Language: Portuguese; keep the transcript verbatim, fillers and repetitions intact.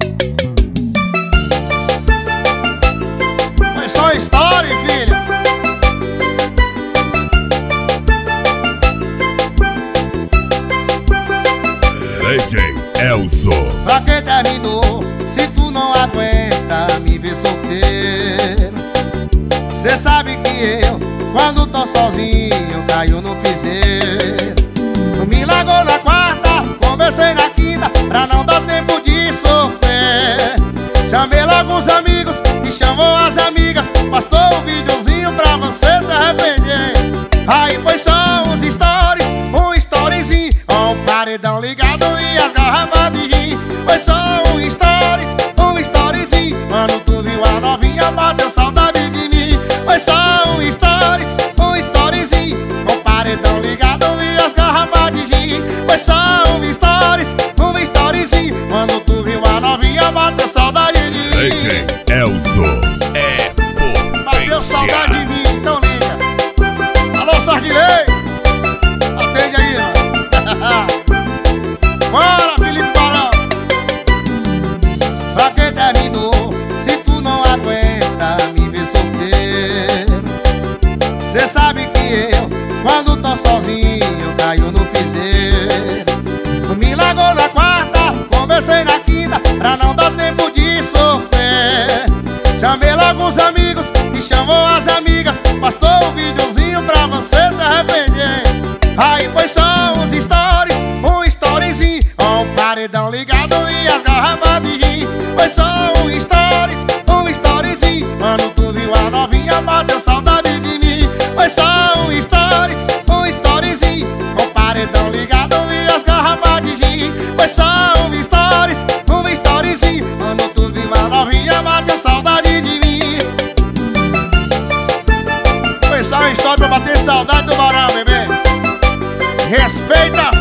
Foi só história, filha. D J Elzo. Pra quem terminou, se tu não aguenta me ver solteiro, cê sabe que eu, quando tô sozinho, caio no piseiro. Tu me largou na quarta, conversei na quinta, pra não dar tempo de sofrer. Chamei logo os amigos, me chamou as amigas, postou um videozinho pra você se arrepender. Aí foi só uns stories, um storyzinho, com o paredão ligado e as garrafas de gin. Foi só um stories, um storyzinho, quando tu viu a novinha bateu saudade de mim. Foi só um stories, um storyzinho, com o paredão ligado e as garrafas de gin. Foi só um stories, um storyzinho, quando tu viu a novinha bateu saudade de mim. D J Elzo é Bateu saudade potência. de mim, então liga. Alô, Sardilei, atende aí, ó. Bora, Felipe Barão. Pra quem terminou, se tu não aguenta me ver solteiro, cê sabe que eu, quando tô sozinho, caio no piseiro. Tu me largou na quarta, conversei na quinta, pra não dar tempo de sofrer. Chamei logo os amigos, me chamou as amigas, postou um videozinho pra você se arrepender. Aí foi só uns stories, um storyzinho, com o paredão ligado e as garrafas de gin. Foi só um stories, um storyzinho, quando tu viu a novinha bateu saudade de mim. Foi só um stories, um storyzinho, com o paredão ligado e as garrafas de gin. Foi só um stories, um storyzinho, quando tu viu a novinha bateu saudade de mim. Foi só uma história pra bater saudade do Barão, bebê. Respeita